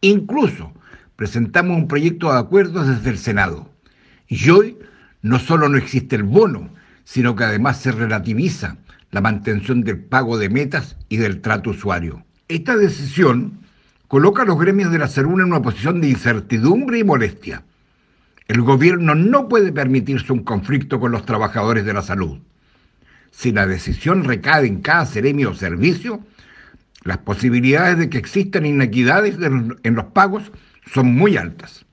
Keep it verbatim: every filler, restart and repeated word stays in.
Incluso presentamos un proyecto de acuerdo desde el Senado. Y hoy no solo no existe el bono, sino que además se relativiza la mantención del pago de metas y del trato usuario. Esta decisión coloca a los gremios de la salud en una posición de incertidumbre y molestia. El gobierno no puede permitirse un conflicto con los trabajadores de la salud. Si la decisión recae en cada gremio o servicio, las posibilidades de que existan inequidades en los pagos son muy altas.